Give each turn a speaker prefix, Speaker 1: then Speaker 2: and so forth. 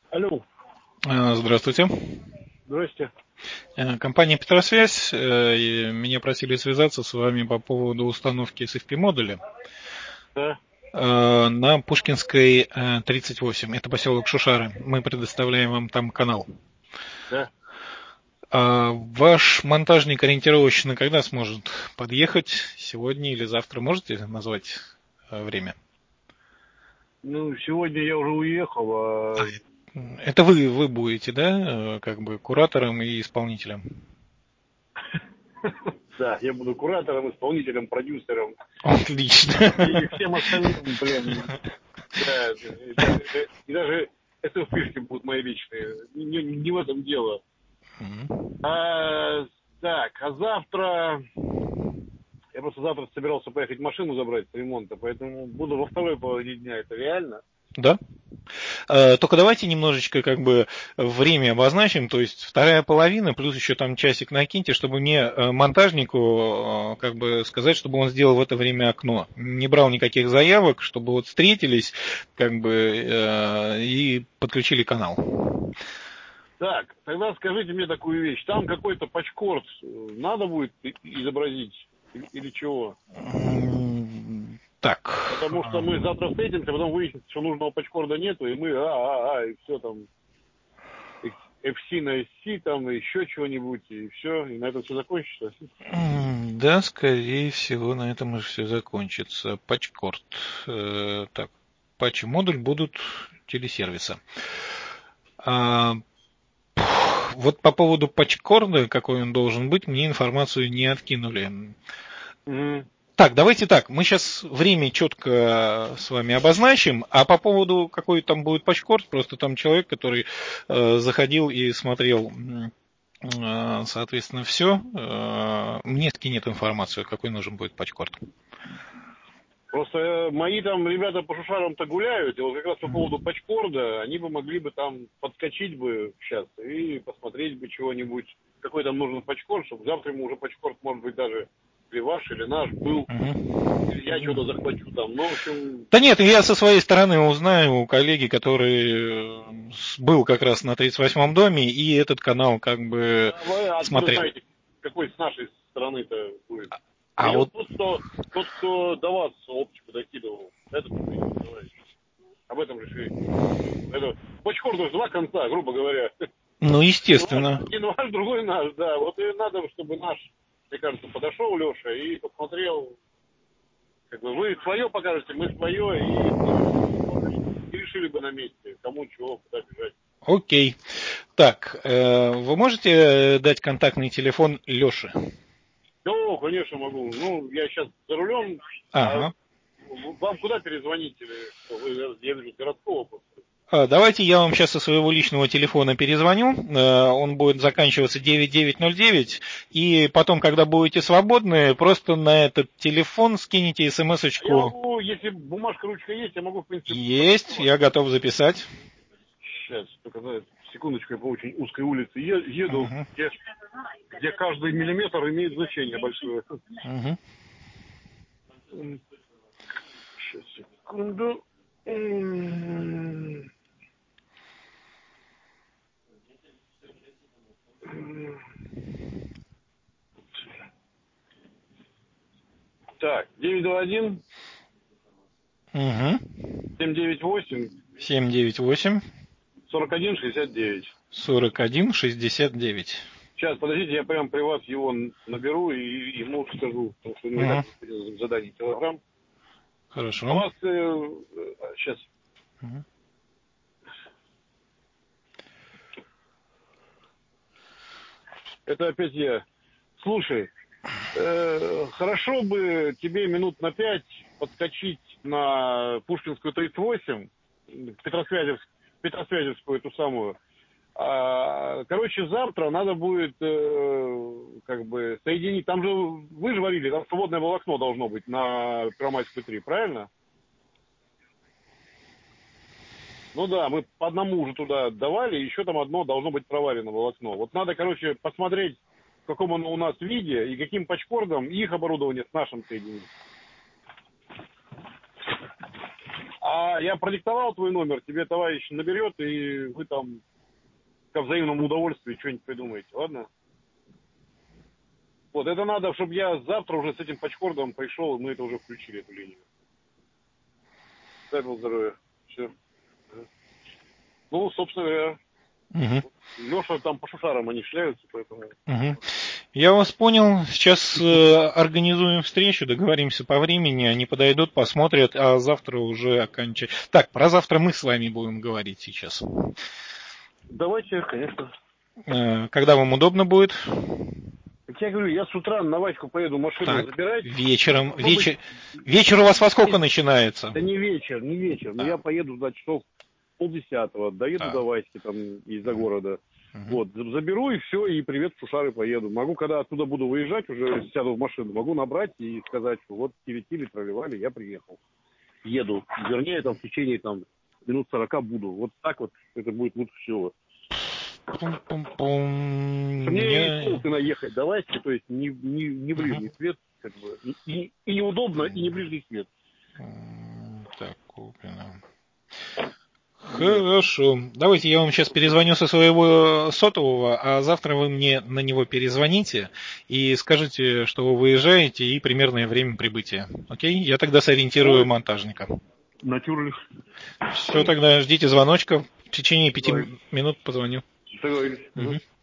Speaker 1: Алло,
Speaker 2: Здравствуйте.
Speaker 1: здрасте.
Speaker 2: Компания «Петросвязь». И меня просили связаться с вами по поводу установки SFP-модуля
Speaker 1: Да,
Speaker 2: на Пушкинской 38. Это поселок Шушары. Мы предоставляем вам там канал.
Speaker 1: да.
Speaker 2: Ваш монтажник ориентировочно когда сможет подъехать? Сегодня или завтра? Можете назвать время?
Speaker 1: Ну, сегодня я уже уехал,
Speaker 2: Это вы будете, да, как бы куратором и исполнителем?
Speaker 1: да, я буду куратором, исполнителем, продюсером
Speaker 2: Отлично.
Speaker 1: и всем остальным, блин. Да, и даже SFP-шки будут мои личные. Не в этом дело.
Speaker 2: Мгм.
Speaker 1: А, так, а завтра... Я просто завтра собирался поехать машину забрать с ремонта, поэтому буду во второй половине дня. Это реально?
Speaker 2: Да. Только давайте немножечко как бы время обозначим, то есть вторая половина, плюс еще там часик накиньте, чтобы мне монтажнику как бы сказать, чтобы он сделал в это время окно. Не брал никаких заявок, чтобы вот встретились как бы и подключили канал.
Speaker 1: Так, тогда скажите мне такую вещь. Там какой-то патчкорд надо будет изобразить или чего?
Speaker 2: Так.
Speaker 1: Потому что мы завтра встретимся, потом выяснится, что нужного патчкорда нету, и мы и все там, FC на SC, там, и еще чего-нибудь, и все, и на этом все закончится.
Speaker 2: Да, скорее всего, на этом уже все закончится. Патчкорд. Так, патчи-модуль будут телесервиса. А, Вот по поводу патчкорда, какой он должен быть, мне информацию не откинули.
Speaker 1: Мгм.
Speaker 2: Так, давайте так, мы сейчас время четко с вами обозначим, а по поводу, какой там будет патчкорд, просто там человек, который заходил и смотрел, соответственно, все, мне скинет информацию, какой нужен будет патчкорд.
Speaker 1: Просто мои там ребята по шушарам-то гуляют, и вот как раз по поводу патчкорда, они бы могли бы там подскочить бы сейчас и посмотреть бы чего-нибудь, какой там нужен патчкорд, чтобы завтра ему уже патчкорд, может быть, даже или ваш, или наш был, или я что-то
Speaker 2: Мгм.
Speaker 1: захвачу там. Ну, в общем,
Speaker 2: Да нет, я со своей стороны узнаю у коллеги, который был как раз на 38-м доме и этот канал как бы
Speaker 1: а вы откуда
Speaker 2: смотрел.
Speaker 1: знаете, какой с нашей стороны-то будет?
Speaker 2: А
Speaker 1: Или вот
Speaker 2: вот
Speaker 1: тот, кто до вас оптику докидывал, этот товарищ. Об этом же речь. Это патчкорду же два конца, грубо говоря.
Speaker 2: ну, естественно.
Speaker 1: Один ваш, другой наш, да. Вот и надо, чтобы наш, мне кажется, подошел Леша и посмотрел, как бы вы свое покажете, мы свое, и решили бы на месте, кому чего, куда бежать.
Speaker 2: Окей. Так, вы можете дать контактный телефон Леши?
Speaker 1: Ну, конечно, могу. Ну, я сейчас за рулем, а
Speaker 2: Ага.
Speaker 1: вам куда перезвонить? Или что? Вы, я вижу, с городского просто.
Speaker 2: Давайте я вам сейчас со своего личного телефона перезвоню. Он будет заканчиваться 9909. И потом, когда будете свободны, просто на этот телефон скинете
Speaker 1: А я
Speaker 2: смс-очку.
Speaker 1: могу, если бумажка, ручка есть, я могу, в принципе,
Speaker 2: Есть,
Speaker 1: продиктовать.
Speaker 2: я готов записать.
Speaker 1: Сейчас, только секундочку, я по очень узкой улице еду,
Speaker 2: Угу.
Speaker 1: где каждый миллиметр имеет значение большое.
Speaker 2: Угу.
Speaker 1: Сейчас, секунду. Так, 921
Speaker 2: Угу.
Speaker 1: 798
Speaker 2: 798
Speaker 1: 4169.
Speaker 2: 4169.
Speaker 1: Сейчас, подождите, я прям при вас его наберу и ему скажу, потому что у него и так
Speaker 2: Угу.
Speaker 1: задание килограмм. А
Speaker 2: Хорошо.
Speaker 1: вас сейчас,
Speaker 2: Угу.
Speaker 1: это опять я. Слушай, хорошо бы тебе минут на 5 подскочить на Пушкинскую 38, Петросвязевскую эту самую. Короче, завтра надо будет как бы соединить. Там же вы же варили, там свободное волокно должно быть на Первомайскую 3, правильно? Ну да, мы по одному уже туда давали, еще там одно должно быть проварено волокно. Вот надо, короче, посмотреть, в каком оно у нас виде и каким патчкордом их оборудование с нашим соединить. А я продиктовал твой номер, тебе товарищ наберет, и вы там ко взаимному удовольствию что-нибудь придумаете, ладно? Вот, это надо, чтобы я завтра уже с этим пачкордом пришел, и мы это уже включили, эту линию. Дай Бог здоровья. Все. Ну, собственно говоря, Леша там по шушарам они шляются, поэтому...
Speaker 2: Я вас понял. Сейчас организуем встречу, договоримся по времени, они подойдут, посмотрят, а завтра уже окончать. Так, про завтра мы с вами будем говорить сейчас.
Speaker 1: Давайте, конечно.
Speaker 2: Когда вам удобно будет?
Speaker 1: Как я говорю, я с утра на Ваську поеду машину забирать.
Speaker 2: Вечером. Вечер у вас во сколько начинается?
Speaker 1: Да не вечер. Но я поеду до часов 9:30, доеду до Васьки там из-за города. Вот, заберу и все, и привет в Шушары поеду. Могу, когда оттуда буду выезжать, уже сяду в машину, могу набрать и сказать, что вот тили-тили, проливали, я приехал. Еду. Вернее, там в течение минут 40 буду. Вот так вот это будет лучше всего. Мне полка наехать до Васьки, то есть не ближний свет, как бы, и неудобно, и не ближний свет.
Speaker 2: Так, Купина. Хорошо. Давайте я вам сейчас перезвоню со своего сотового, а завтра вы мне на него перезвоните и скажете, что вы выезжаете и примерное время прибытия. Окей? Я тогда сориентирую монтажника.
Speaker 1: Натюрли.
Speaker 2: Все, тогда ждите звоночка. В течение 5 минут позвоню.
Speaker 1: Договорились.